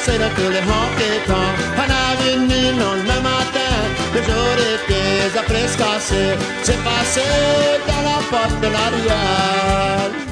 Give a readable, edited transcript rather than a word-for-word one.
c'est là que les honky-tonks en avenue, non, le matin, le jour était à presque cassé. C'est passé dans la porte de l'arrière.